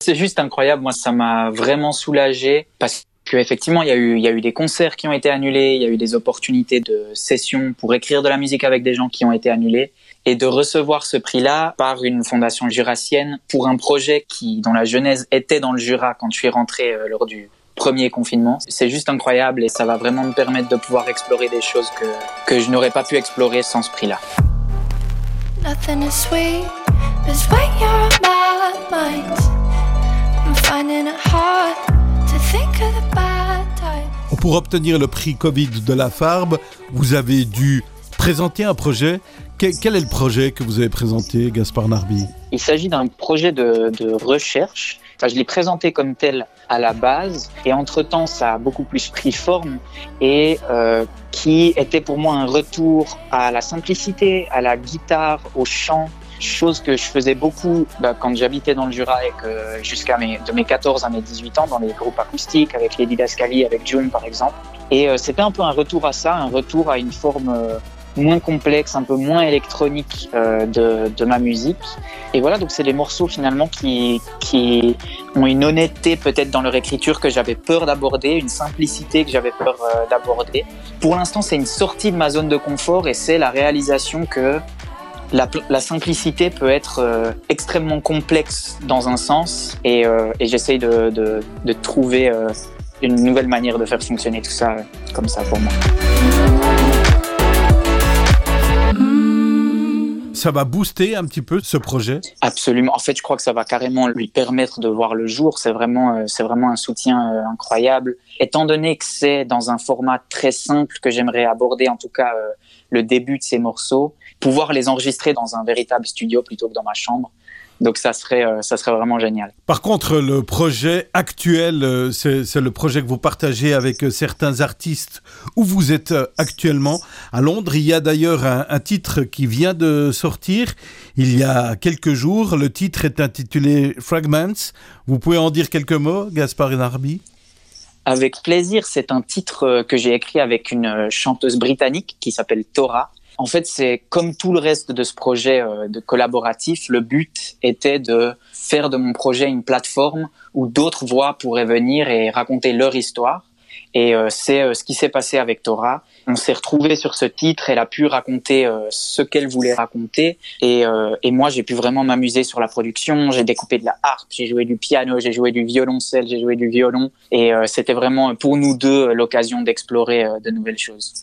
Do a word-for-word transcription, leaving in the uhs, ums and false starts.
C'est juste incroyable. Moi, ça m'a vraiment soulagé parce que effectivement, il y a eu, il y a eu des concerts qui ont été annulés, il y a eu des opportunités de sessions pour écrire de la musique avec des gens qui ont été annulés. Et de recevoir ce prix-là par une fondation jurassienne pour un projet qui, dont la genèse était dans le Jura quand je suis rentré euh, lors du premier confinement. C'est juste incroyable et ça va vraiment me permettre de pouvoir explorer des choses que, que je n'aurais pas pu explorer sans ce prix-là. Nothing is sweet, but when you're on my mind, I'm finding it hard to think of the bad times. Pour obtenir le prix Covid de la Farbe, vous avez dû présenter un projet. Quel est le projet que vous avez présenté, Gaspard Narby ? Il s'agit d'un projet de, de recherche. Enfin, je l'ai présenté comme tel à la base et entre-temps, ça a beaucoup plus pris forme et euh, qui était pour moi un retour à la simplicité, à la guitare, au chant, chose que je faisais beaucoup bah, quand j'habitais dans le Jura et que jusqu'à mes, de mes quatorze à mes dix-huit ans dans les groupes acoustiques avec les Didascalies, avec June par exemple. Et euh, c'était un peu un retour à ça, un retour à une forme euh, moins complexe, un peu moins électronique euh, de, de ma musique. Et voilà, donc c'est des morceaux finalement qui, qui ont une honnêteté peut-être dans leur écriture que j'avais peur d'aborder, une simplicité que j'avais peur euh, d'aborder. Pour l'instant, c'est une sortie de ma zone de confort et c'est la réalisation que la, la simplicité peut être euh, extrêmement complexe dans un sens et, euh, et j'essaye de, de, de trouver euh, une nouvelle manière de faire fonctionner tout ça euh, comme ça pour moi. Ça va booster un petit peu ce projet ? Absolument. En fait, je crois que ça va carrément lui permettre de voir le jour. C'est vraiment, euh, c'est vraiment un soutien euh, incroyable. Étant donné que c'est dans un format très simple que j'aimerais aborder, en tout cas euh, le début de ces morceaux, pouvoir les enregistrer dans un véritable studio plutôt que dans ma chambre. Donc ça serait, euh, ça serait vraiment génial. Par contre, le projet actuel, euh, c'est, c'est le projet que vous partagez avec euh, certains artistes où vous êtes euh, actuellement à Londres. Il y a d'ailleurs un, un titre qui vient de sortir il y a quelques jours. Le titre est intitulé Fragments. Vous pouvez en dire quelques mots, Gaspard Narby ? Avec plaisir, c'est un titre que j'ai écrit avec une chanteuse britannique qui s'appelle Tora. En fait, c'est comme tout le reste de ce projet euh, de collaboratif, le but était de faire de mon projet une plateforme où d'autres voix pourraient venir et raconter leur histoire. Et euh, c'est euh, ce qui s'est passé avec Tora. On s'est retrouvés sur ce titre, elle a pu raconter euh, ce qu'elle voulait raconter. Et, euh, et moi, j'ai pu vraiment m'amuser sur la production. J'ai découpé de la harpe, j'ai joué du piano, j'ai joué du violoncelle, j'ai joué du violon. Et euh, c'était vraiment pour nous deux l'occasion d'explorer euh, de nouvelles choses.